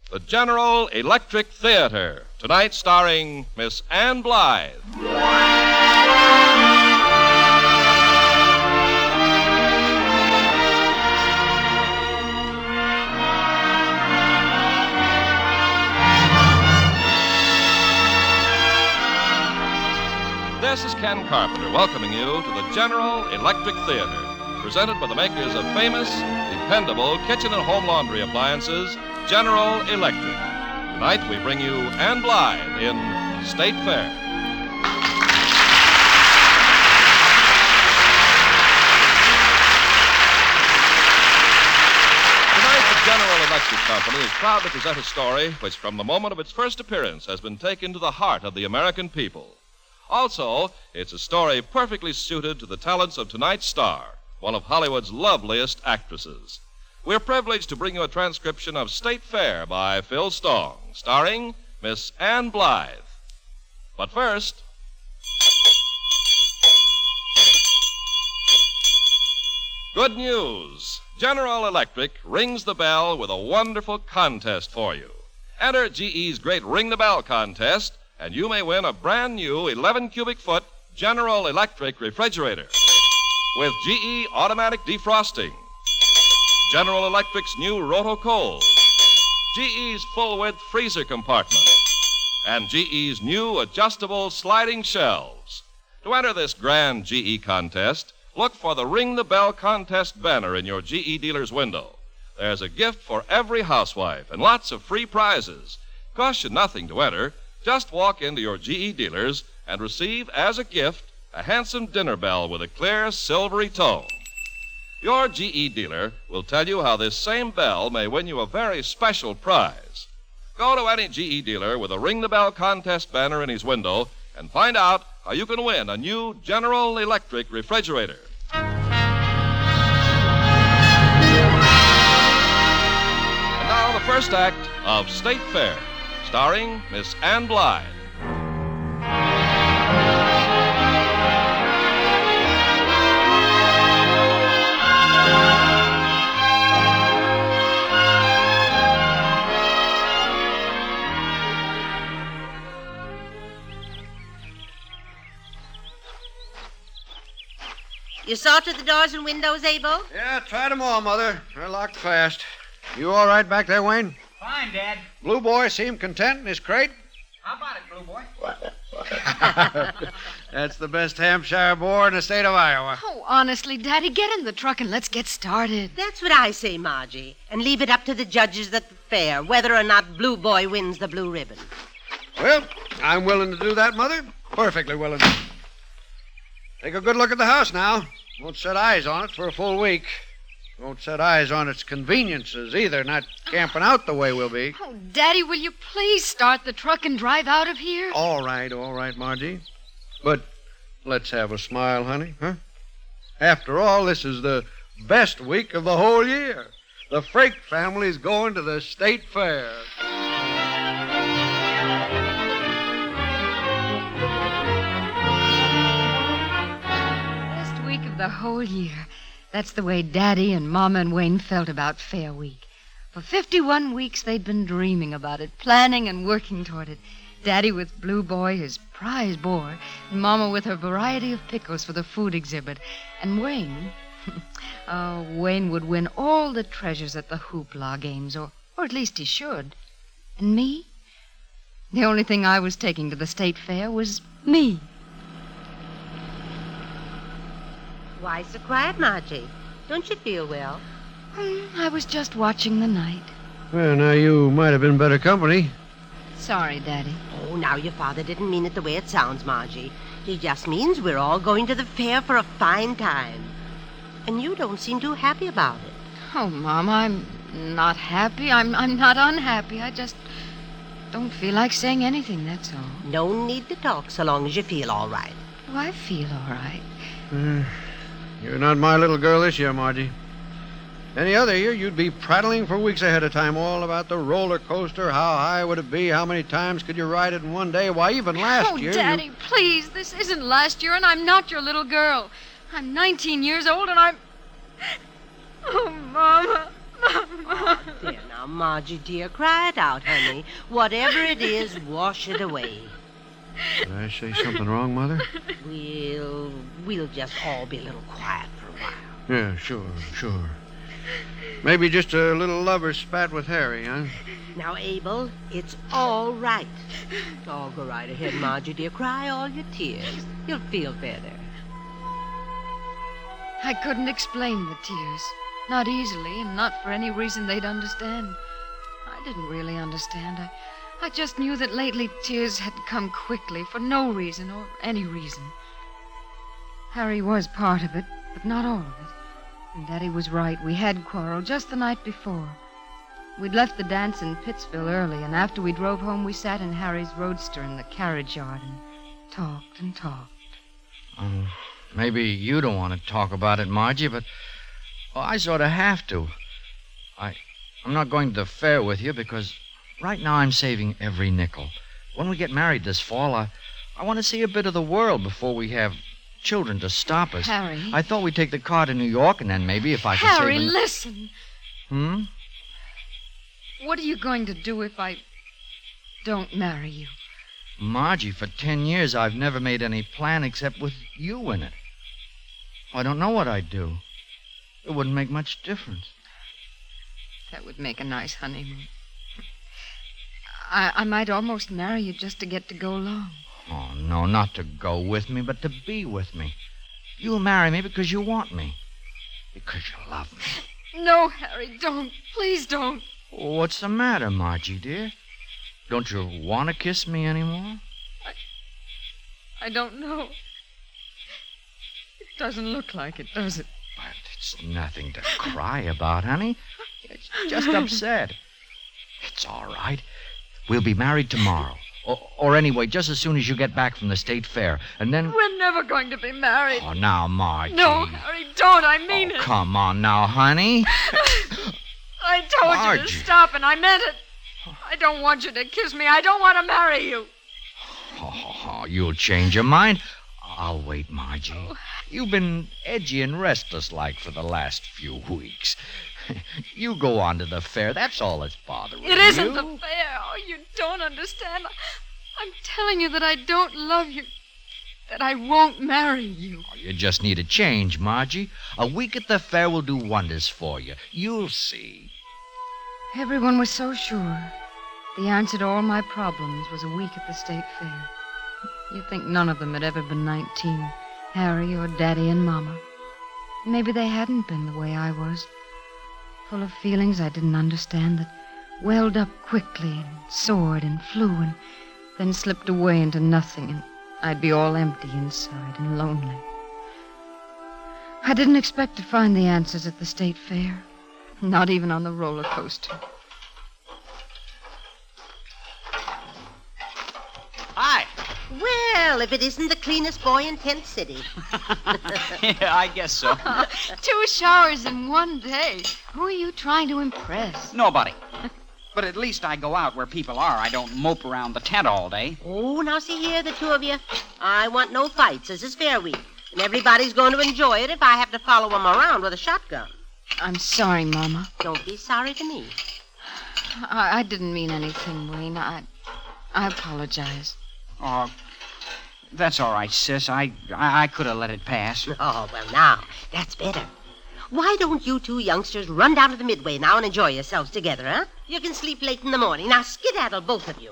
the General Electric Theater, tonight starring Miss Ann Blythe. This is Ken Carpenter welcoming you to the General Electric Theater, presented by the makers of famous, dependable kitchen and home laundry appliances, General Electric. Tonight we bring you Ann Blythe in State Fair. Tonight the General Electric Company is proud to present a story which from the moment of its first appearance has been taken to the heart of the American people. Also, it's a story perfectly suited to the talents of tonight's star, one of Hollywood's loveliest actresses. We're privileged to bring you a transcription of State Fair by Phil Stong, starring Miss Ann Blythe. But first... Good news! General Electric rings the bell with a wonderful contest for you. Enter GE's great Ring the Bell contest, and you may win a brand new 11 cubic foot General Electric refrigerator with GE automatic defrosting, General Electric's new Roto-Cold, GE's full-width freezer compartment, and GE's new adjustable sliding shelves. To enter this grand GE contest, look for the Ring the Bell contest banner in your GE dealer's window. There's a gift for every housewife and lots of free prizes. Costs you nothing to enter. Just walk into your GE dealers and receive as a gift a handsome dinner bell with a clear silvery tone. Your GE dealer will tell you how this same bell may win you a very special prize. Go to any GE dealer with a Ring the Bell contest banner in his window and find out how you can win a new General Electric refrigerator. And now the first act of State Fair, starring Miss Ann Blythe. You saw to the doors and windows, Abel? Yeah, tried them all, Mother. They're locked fast. You all right back there, Wayne? Fine, Dad. Blue Boy seem content in his crate? How about it, Blue Boy? That's the best Hampshire boar in the state of Iowa. Oh, honestly, Daddy, get in the truck and let's get started. That's what I say, Margie. And leave it up to the judges at the fair whether or not Blue Boy wins the blue ribbon. Well, I'm willing to do that, Mother. Perfectly willing. Take a good look at the house now. Won't set eyes on it for a full week. Won't set eyes on its conveniences either, not camping out the way we'll be. Oh, Daddy, will you please start the truck and drive out of here? All right, Margie. But let's have a smile, honey, huh? After all, this is the best week of the whole year. The Frake family's going to the State Fair. Best week of the whole year. That's the way Daddy and Mama and Wayne felt about Fair Week. For 51 weeks they'd been dreaming about it, planning and working toward it. Daddy with Blue Boy, his prize boar, and Mama with her variety of pickles for the food exhibit. And Wayne, Wayne would win all the treasures at the hoopla games, or at least he should. And me? The only thing I was taking to the State Fair was me. Why so quiet, Margie? Don't you feel well? I was just watching the night. Well, now you might have been better company. Sorry, Daddy. Oh, now your father didn't mean it the way it sounds, Margie. He just means we're all going to the fair for a fine time. And you don't seem too happy about it. Oh, Mom, I'm not happy. I'm not unhappy. I just don't feel like saying anything, that's all. No need to talk so long as you feel all right. Oh, I feel all right. You're not my little girl this year, Margie. Any other year, you'd be prattling for weeks ahead of time all about the roller coaster, how high would it be, how many times could you ride it in one day. Why, even last year... Oh, Daddy, please, this isn't last year, and I'm not your little girl. I'm 19 years old, and I'm... Oh, Mama, Oh, there now, Margie, dear. Cry it out, honey. Whatever it is, wash it away. Did I say something wrong, Mother? We'll just all be a little quiet for a while. Yeah, sure. Maybe just a little lover spat with Harry, huh? Now, Abel, it's all right. Oh, go right ahead, Margie, dear. Cry all your tears. You'll feel better. I couldn't explain the tears. Not easily, and not for any reason they'd understand. I didn't really understand. I just knew that lately tears had come quickly for no reason or any reason. Harry was part of it, but not all of it. And Daddy was right. We had quarreled just the night before. We'd left the dance in Pittsville early, and after we drove home, we sat in Harry's roadster in the carriage yard and talked and talked. Maybe you don't want to talk about it, Margie, but I sort of have to. I'm not going to the fair with you because right now I'm saving every nickel. When we get married this fall, I want to see a bit of the world before we have children to stop us. Harry. I thought we'd take the car to New York, and then maybe if I could Harry, save... listen. What are you going to do if I don't marry you? Margie, for 10 years I've never made any plan except with you in it. I don't know what I'd do. It wouldn't make much difference. That would make a nice honeymoon. I might almost marry you just to get to go along. Oh, no, not to go with me, but to be with me. You'll marry me because you want me. Because you love me. No, Harry, don't. Please don't. What's the matter, Margie, dear? Don't you want to kiss me anymore? I don't know. It doesn't look like it, does it? But it's nothing to cry about, honey. It's just upset. It's all right. We'll be married tomorrow. Or anyway, just as soon as you get back from the state fair. And then... We're never going to be married. Oh, now, Margie. No, Harry, don't. I mean it. Come on now, honey. I told you Margie. to stop, and I meant it. I don't want you to kiss me. I don't want to marry you. Oh, you'll change your mind. I'll wait, Margie. You've been edgy and restless like for the last few weeks. You go on to the fair. That's all that's bothering you. It isn't the fair. Oh, you don't understand. I'm telling you that I don't love you. That I won't marry you. Oh, you just need a change, Margie. A week at the fair will do wonders for you. You'll see. Everyone was so sure. The answer to all my problems was a week at the state fair. You'd think none of them had ever been 19. Harry or Daddy and Mama. Maybe they hadn't been the way I was. Full of feelings I didn't understand that welled up quickly and soared and flew and then slipped away into nothing, and I'd be all empty inside and lonely. I didn't expect to find the answers at the state fair, not even on the roller coaster. Hi. Well, if it isn't the cleanest boy in Tent City. Yeah, I guess so. 2 showers in one day. Who are you trying to impress? Nobody. But at least I go out where people are. I don't mope around the tent all day. Oh, now see here, the two of you. I want no fights. This is fair week. And everybody's going to enjoy it if I have to follow them around with a shotgun. I'm sorry, Mama. Don't be sorry to me. I didn't mean anything, Wayne. I apologize. Oh, that's all right, sis. I could have let it pass. Oh, well, now, that's better. Why don't you two youngsters run down to the Midway now and enjoy yourselves together, huh? You can sleep late in the morning. Now, skedaddle, both of you.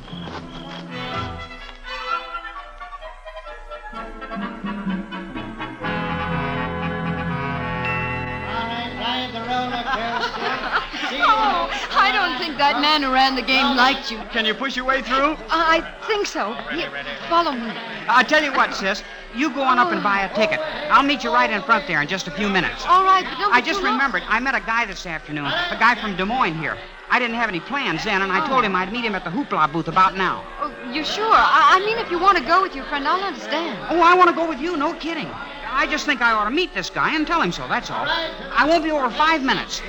Oh, I don't think that man who ran the game liked you. Can you push your way through? I think so. Here, follow me. I'll tell you what, sis. You go on up and buy a ticket. I'll meet you right in front there in just a few minutes. All right, but don't I be just too long. remembered. I met a guy this afternoon. A guy from Des Moines here. I didn't have any plans then, and I told him I'd meet him at the Hoopla booth about now. Oh, you sure? I mean, if you want to go with your friend, I'll understand. Oh, I want to go with you. No kidding. I just think I ought to meet this guy and tell him so, that's all. I won't be over 5 minutes.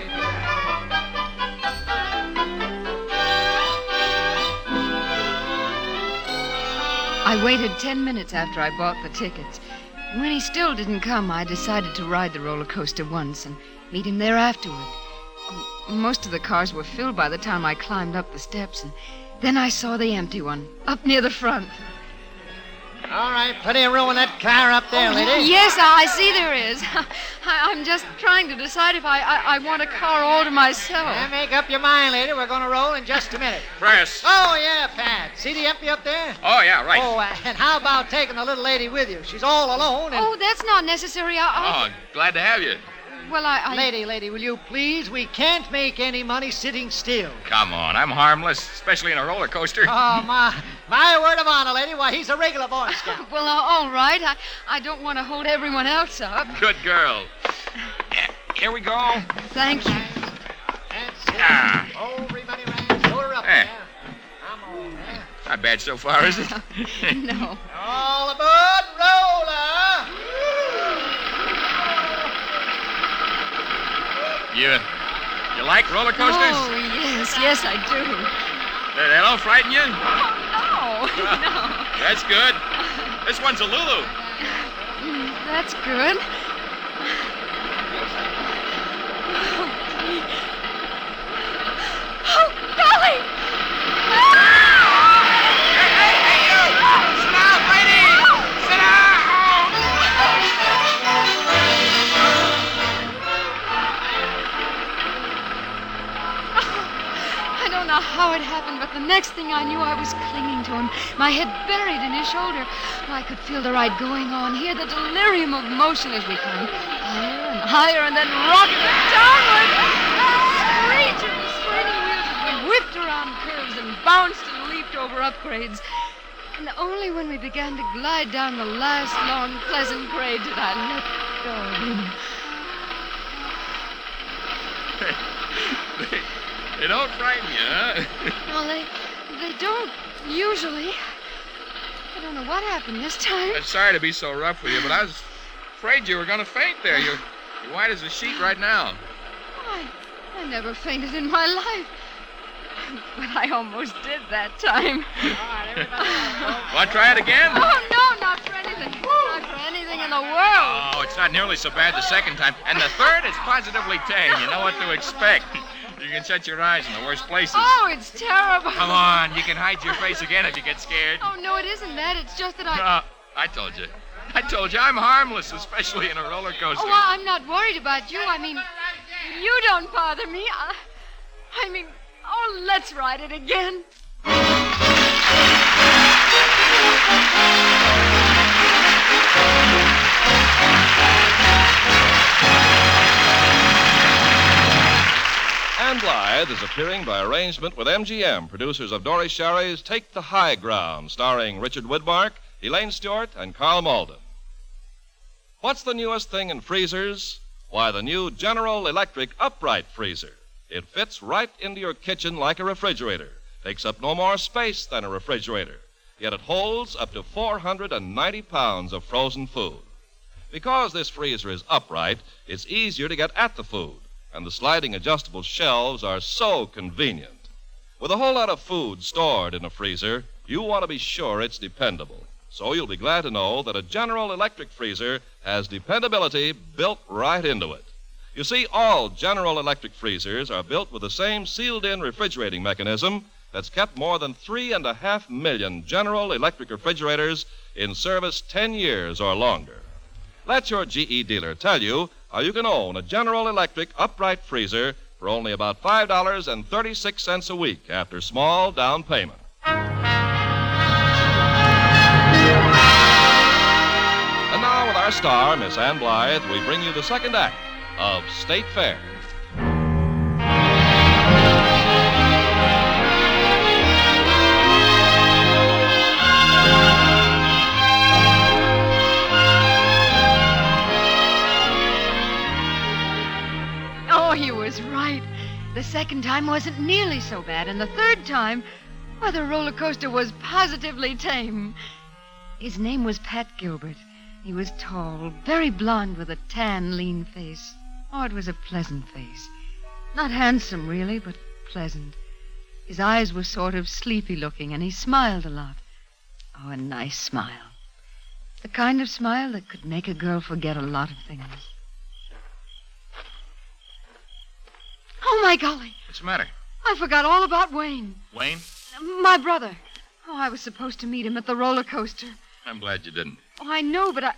I waited 10 minutes after I bought the tickets. When he still didn't come, I decided to ride the roller coaster once and meet him there afterward. Most of the cars were filled by the time I climbed up the steps, and then I saw the empty one up near the front. All right, plenty of room in that car up there, lady. Yes, I see there is. I'm just trying to decide if I want a car all to myself. Make up your mind, lady. We're going to roll in just a minute. Press. Oh, yeah, Pat. See the empty up there? Oh, yeah, right. Oh, and how about taking the little lady with you? She's all alone. And... Oh, that's not necessary. Oh, glad to have you. Well, I... Lady, will you please? We can't make any money sitting still. Come on, I'm harmless, especially in a roller coaster. Oh, my word of honor, lady. Why, he's a regular Boy Scout. Well, all right. I don't want to hold everyone else up. Good girl. Here we go. Thank you. That's it. Everybody ran. Show her up Eh. there. Come on, there. Not bad so far, is it? No. All aboard, roller. You like roller coasters? Oh, yes, I do. They don't frighten you? Oh, no. That's good. This one's a Lulu. That's good. Oh, golly! Hey, you! Sit down, lady! Sit down! I don't know how it happened, but the next thing I knew, I was clinging to him, my head buried in his shoulder. I could feel the ride going on, hear the delirium of motion as we climbed higher and then rocketed downward. Screeching, swinging wheels as we whipped around curves and bounced and leaped over upgrades. And only when we began to glide down the last long, pleasant grade did I let go of him. They don't frighten you, huh? Well, they don't, usually. I don't know what happened this time. I'm sorry to be so rough with you, but I was afraid you were going to faint there. You're white as a sheet right now. I never fainted in my life. But I almost did that time. Want to try it again? Oh, no, not for anything. Not for anything in the world. Oh, it's not nearly so bad the second time. And the third is positively tame. You know what to expect. You can shut your eyes in the worst places. Oh, it's terrible. Come on, you can hide your face again if you get scared. Oh, no, it isn't that. It's just that I... I told you. I'm harmless, especially in a roller coaster. Oh, I'm not worried about you. I mean, you don't bother me. I mean, oh, let's ride it again. Ann Blythe is appearing by arrangement with MGM, producers of Dory Sherry's Take the High Ground, starring Richard Widmark, Elaine Stewart, and Carl Malden. What's the newest thing in freezers? Why, the new General Electric upright freezer. It fits right into your kitchen like a refrigerator, takes up no more space than a refrigerator, yet it holds up to 490 pounds of frozen food. Because this freezer is upright, it's easier to get at the food, and the sliding adjustable shelves are so convenient. With a whole lot of food stored in a freezer, you want to be sure it's dependable. So you'll be glad to know that a General Electric freezer has dependability built right into it. You see, all General Electric freezers are built with the same sealed-in refrigerating mechanism that's kept more than 3.5 million General Electric refrigerators in service 10 years or longer. Let your GE dealer tell you how you can own a General Electric upright freezer for only about $5.36 a week after small down payment. And now, with our star, Miss Ann Blythe, we bring you the second act of State Fair. Oh, he was right. The second time wasn't nearly so bad, and the third time, well, the roller coaster was positively tame. His name was Pat Gilbert. He was tall, very blond, with a tan, lean face. Oh, it was a pleasant face. Not handsome, really, but pleasant. His eyes were sort of sleepy-looking, and he smiled a lot. Oh, a nice smile. The kind of smile that could make a girl forget a lot of things. Oh, Oh, my golly. What's the matter? I forgot all about Wayne. Wayne? My brother. Oh, I was supposed to meet him at the roller coaster. I'm glad you didn't. Oh, I know, but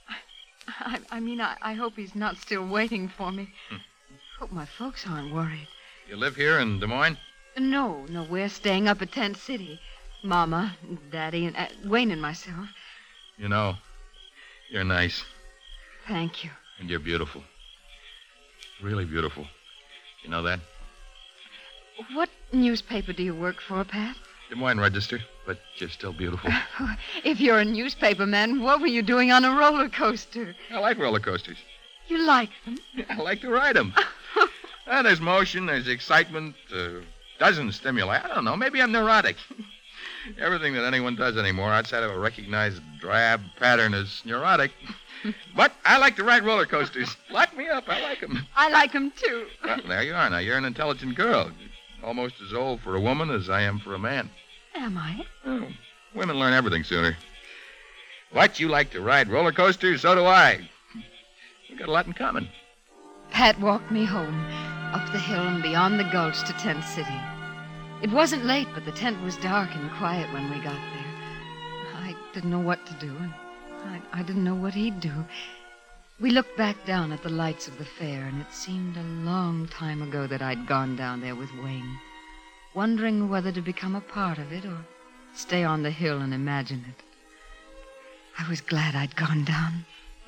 I hope he's not still waiting for me. Hope my folks aren't worried. You live here in Des Moines? No, we're staying up at Tent City. Mama, Daddy, and Wayne and myself. You know, you're nice. Thank you. And you're beautiful. Really beautiful. You know that? What newspaper do you work for, Pat? Des Moines Register, but you're still beautiful. If you're a newspaper man, what were you doing on a roller coaster? I like roller coasters. You like them? I like to ride them. There's motion, there's excitement, doesn't stimulate. I don't know, maybe I'm neurotic. Everything that anyone does anymore outside of a recognized drab pattern is neurotic. But I like to ride roller coasters. Lock me up, I like them. I like them, too. Well, there you are now. You're an intelligent girl. Almost as old for a woman as I am for a man. Am I? Oh, women learn everything sooner. What, you like to ride roller coasters? So do I. We've got a lot in common. Pat walked me home, up the hill and beyond the gulch to Tent City. It wasn't late, but the tent was dark and quiet when we got there. I didn't know what to do, and I didn't know what he'd do. We looked back down at the lights of the fair, and it seemed a long time ago that I'd gone down there with Wayne, wondering whether to become a part of it or stay on the hill and imagine it. I was glad I'd gone down.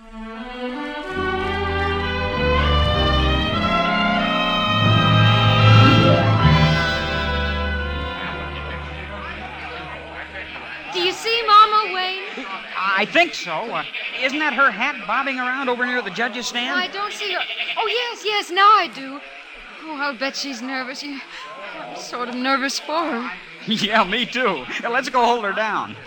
Do you see Mama, Wayne? I think so. Isn't that her hat bobbing around over near the judge's stand? I don't see her. Oh, yes, now I do. Oh, I'll bet she's nervous. I'm sort of nervous for her. Yeah, me too. Let's go hold her down.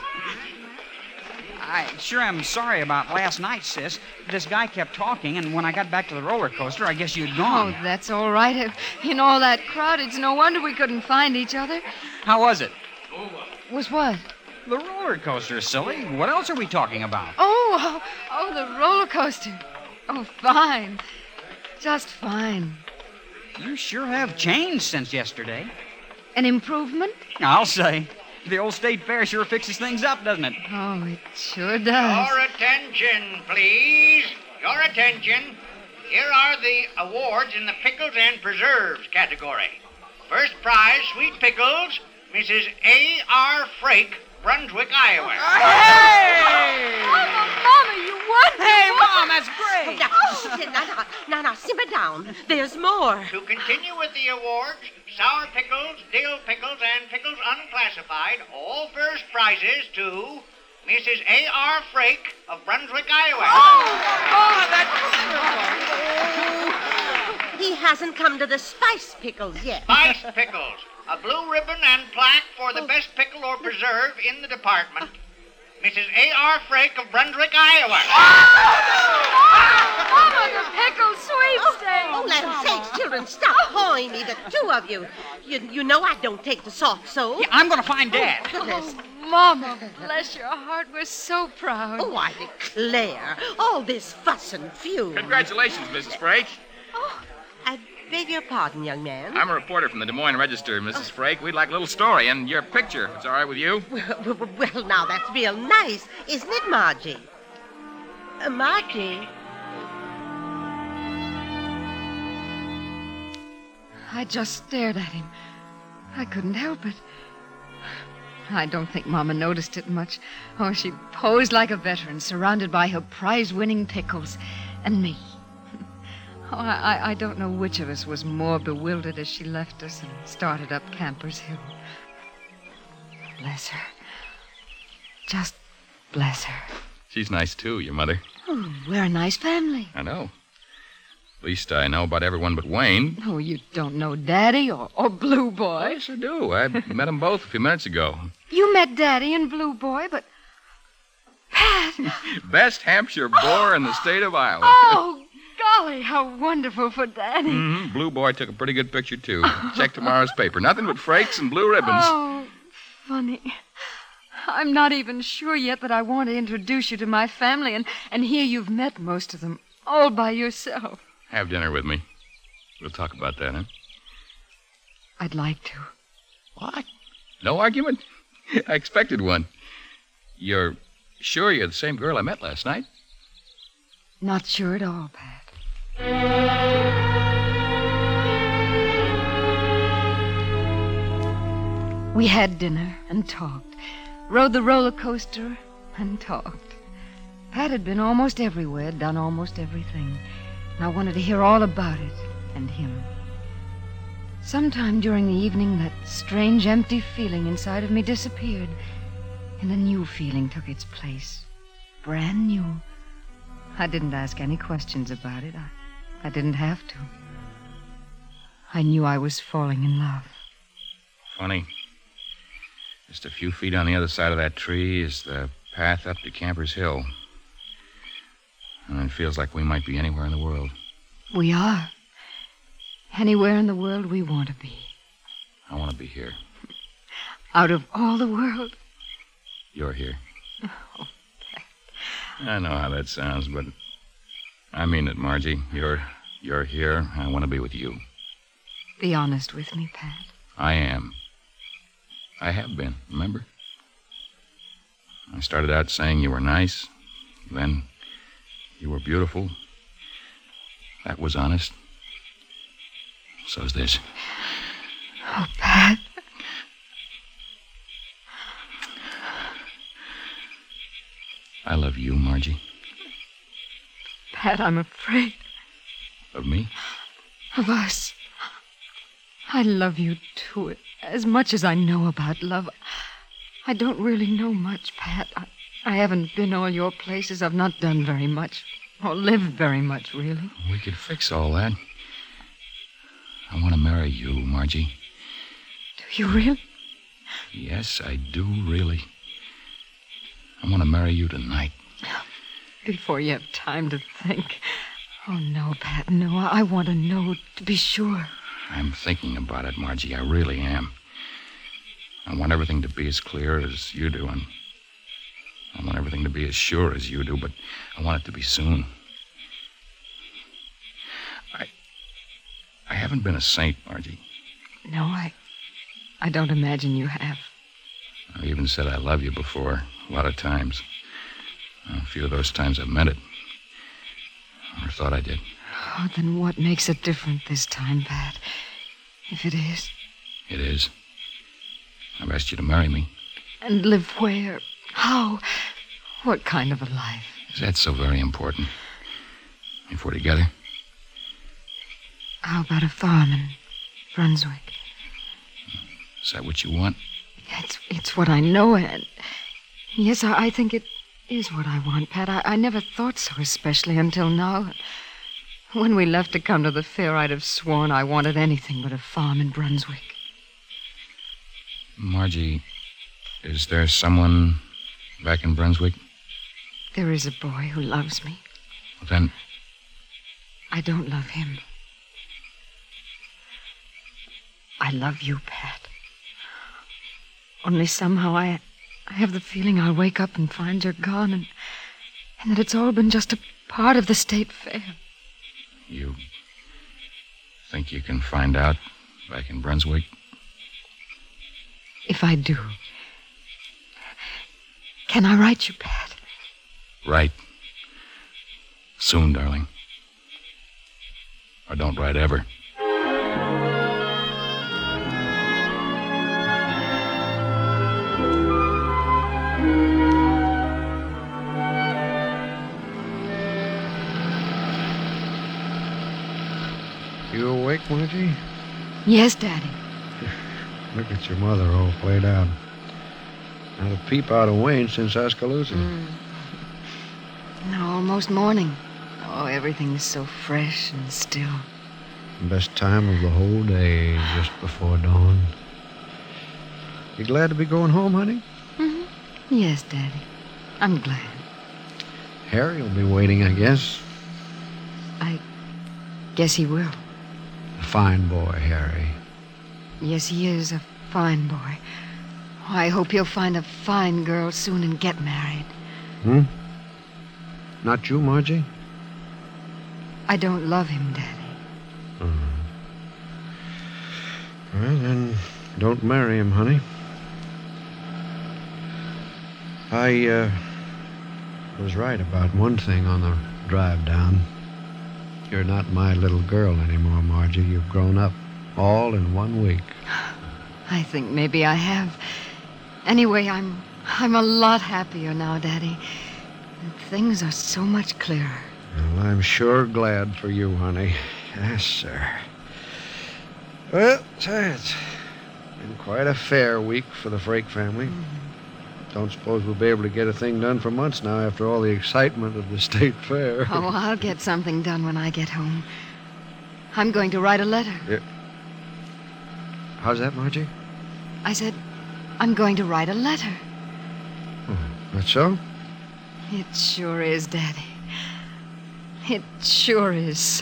I sure am sorry about last night, sis. This guy kept talking, and when I got back to the roller coaster, I guess you'd gone. Oh, that's all right. In all that crowd, it's no wonder we couldn't find each other. How was it? Was what? The roller coaster, silly. What else are we talking about? Oh, the roller coaster. Oh, fine. Just fine. You sure have changed since yesterday. An improvement? I'll say. The old state fair sure fixes things up, doesn't it? Oh, it sure does. Your attention, please. Your attention. Here are the awards in the pickles and preserves category. First prize, sweet pickles, Mrs. A.R. Frake, Brunswick, Iowa. Hey! Mama, you won! Hey, Mom, that's great! Now, simmer down. There's more. To continue with the awards, sour pickles, dill pickles, and pickles unclassified, all first prizes to Mrs. A.R. Frake of Brunswick, Iowa. He hasn't come to the spice pickles yet. Spice pickles, a blue ribbon and plaque for the best pickle or preserve in the department. Mrs. A.R. Frake of Brunswick, Iowa. Mama, the pickle sweepstakes! Oh, land sakes, children, stop pawing me, the two of you. You know I don't take the soft soap. Yeah, I'm going to find Dad. Goodness. Mama, bless your heart, we're so proud. Oh, I declare, all this fuss and fume. Congratulations, Mrs. Frake. Oh, I beg your pardon, young man. I'm a reporter from the Des Moines Register, Mrs. Frake. We'd like a little story and your picture. It's all right with you? Well, now, that's real nice, isn't it, Margie? Margie? I just stared at him. I couldn't help it. I don't think Mama noticed it much. Oh, she posed like a veteran, surrounded by her prize-winning pickles. And me. Oh, I don't know which of us was more bewildered as she left us and started up Campers Hill. Bless her. Just bless her. She's nice, too, your mother. Oh, we're a nice family. I know. At least I know about everyone but Wayne. Oh, you don't know Daddy or Blue Boy. Yes, I do. I met them both a few minutes ago. You met Daddy and Blue Boy, but... Pat! Best Hampshire boar in the state of Iowa. Oh, golly, how wonderful for Daddy. Mm-hmm. Blue Boy took a pretty good picture, too. Check tomorrow's paper. Nothing but frakes and blue ribbons. Oh, funny. I'm not even sure yet that I want to introduce you to my family, and here you've met most of them, all by yourself. Have dinner with me. We'll talk about that, huh? I'd like to. What? No argument? I expected one. You're sure you're the same girl I met last night? Not sure at all, Pat. We had dinner and talked, rode the roller coaster and talked. Pat had been almost everywhere, done almost everything, and I wanted to hear all about it and him. Sometime during the evening, that strange, empty feeling inside of me disappeared, and a new feeling took its place. Brand new. I didn't ask any questions about it. I didn't have to. I knew I was falling in love. Funny. Just a few feet on the other side of that tree is the path up to Camper's Hill. And it feels like we might be anywhere in the world. We are. Anywhere in the world we want to be. I want to be here. Out of all the world. You're here. Oh, Pat. I know how that sounds, but I mean it, Margie. You're here. I want to be with you. Be honest with me, Pat. I am. I have been, remember? I started out saying you were nice. Then you were beautiful. That was honest. So's this. Oh, Pat. I love you, Margie. Pat, I'm afraid. Of me? Of us. I love you, too, as much as I know about love. I don't really know much, Pat. I haven't been all your places. I've not done very much, or lived very much, really. We could fix all that. I want to marry you, Margie. Do you really? Yes, I do, really. I want to marry you tonight. Before you have time to think. Oh, no, Pat, no. I want to know, to be sure. I'm thinking about it, Margie. I really am. I want everything to be as clear as you do, and I want everything to be as sure as you do, but I want it to be soon. I haven't been a saint, Margie. No, I don't imagine you have. I've even said I love you before, a lot of times. A few of those times I've meant it. Or thought I did. Oh, then what makes it different this time, Pat? If it is. It is. I've asked you to marry me. And live where? How? What kind of a life? Is that so very important? If we're together? How about a farm in Brunswick? Is that what you want? It's what I know, and yes, I think it is what I want, Pat. I never thought so, especially until now. When we left to come to the fair, I'd have sworn I wanted anything but a farm in Brunswick. Margie, is there someone back in Brunswick? There is a boy who loves me. Well, then... I don't love him. I love you, Pat. Only somehow I have the feeling I'll wake up and find you're gone and that it's all been just a part of the state fair. You think you can find out back in Brunswick? If I do, can I write you, Pat? Write. Soon, darling. Or don't write ever. You awake, Margie? Yes, Daddy. Look at your mother all played out. Not a peep out of Wayne since Oskaloosa. No, almost morning. Oh, everything's so fresh and still. Best time of the whole day, just before dawn. You glad to be going home, honey? Mm-hmm. Yes, Daddy. I'm glad. Harry will be waiting, I guess. I guess he will. A fine boy, Harry. Yes, he is a fine boy. Oh, I hope he'll find a fine girl soon and get married. Hmm? Not you, Margie? I don't love him, Daddy. Well, then don't marry him, honey. I was right about one thing on the drive down. You're not my little girl anymore, Margie. You've grown up all in 1 week. I think maybe I have. Anyway, I'm a lot happier now, Daddy. And things are so much clearer. Well, I'm sure glad for you, honey. Yes, sir. Well, say, it's been quite a fair week for the Frake family. Don't suppose we'll be able to get a thing done for months now after all the excitement of the state fair. Oh, I'll get something done when I get home. I'm going to write a letter. Yeah. How's that, Margie? I said, I'm going to write a letter. Oh, that's so? It sure is, Daddy. It sure is so.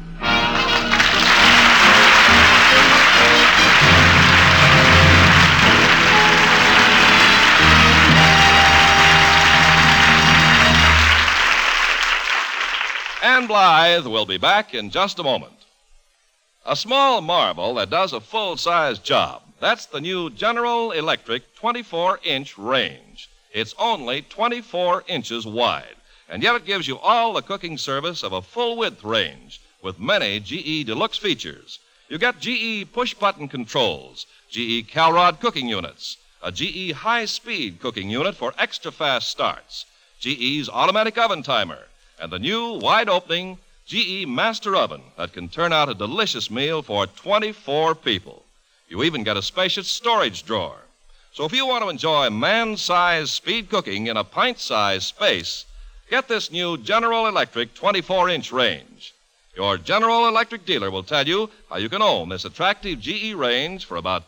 Ann Blythe will be back in just a moment. A small marvel that does a full-size job. That's the new General Electric 24-inch range. It's only 24 inches wide, and yet it gives you all the cooking service of a full-width range with many GE Deluxe features. You get GE push-button controls, GE Calrod cooking units, a GE high-speed cooking unit for extra-fast starts, GE's automatic oven timer, and the new, wide-opening GE Master Oven that can turn out a delicious meal for 24 people. You even get a spacious storage drawer. So if you want to enjoy man-sized speed cooking in a pint-sized space, get this new General Electric 24-inch range. Your General Electric dealer will tell you how you can own this attractive GE range for about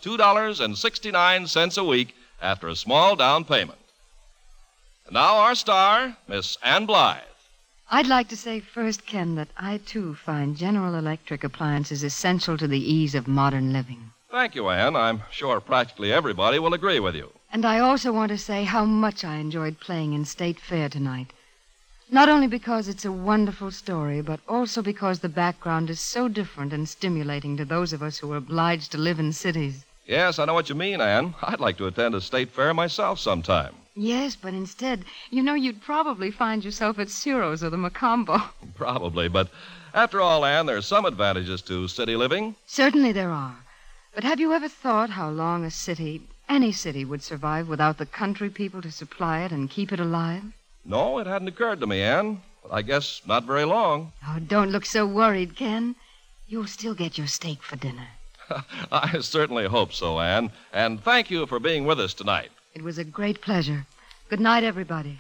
$2.69 a week after a small down payment. And now our star, Miss Ann Blythe. I'd like to say first, Ken, that I, too, find General Electric appliances essential to the ease of modern living. Thank you, Ann. I'm sure practically everybody will agree with you. And I also want to say how much I enjoyed playing in State Fair tonight. Not only because it's a wonderful story, but also because the background is so different and stimulating to those of us who are obliged to live in cities. Yes, I know what you mean, Ann. I'd like to attend a state fair myself sometime. Yes, but instead, you'd probably find yourself at Ciro's or the Macombo. Probably, but after all, Ann, there's some advantages to city living. Certainly there are. But have you ever thought how long a city, any city, would survive without the country people to supply it and keep it alive? No, it hadn't occurred to me, Ann. But I guess not very long. Oh, don't look so worried, Ken. You'll still get your steak for dinner. I certainly hope so, Ann. And thank you for being with us tonight. It was a great pleasure. Good night, everybody.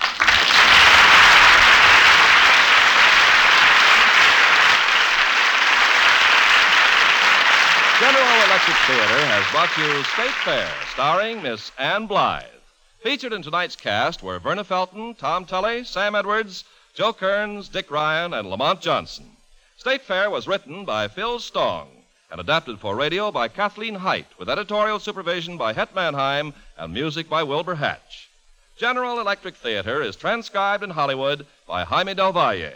General Electric Theater has brought you State Fair, starring Miss Ann Blythe. Featured in tonight's cast were Verna Felton, Tom Tully, Sam Edwards, Joe Kearns, Dick Ryan, and Lamont Johnson. State Fair was written by Phil Stong and adapted for radio by Kathleen Height, with editorial supervision by Het Mannheim and music by Wilbur Hatch. General Electric Theater is transcribed in Hollywood by Jaime Del Valle.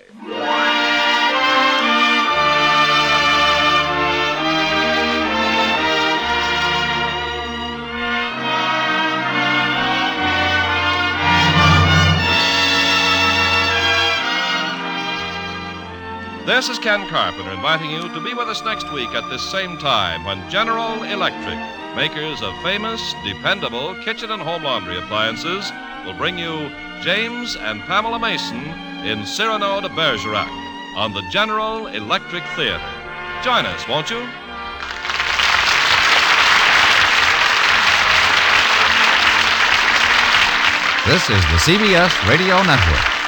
This is Ken Carpenter inviting you to be with us next week at this same time when General Electric, makers of famous, dependable kitchen and home laundry appliances, will bring you James and Pamela Mason in Cyrano de Bergerac on the General Electric Theater. Join us, won't you? This is the CBS Radio Network.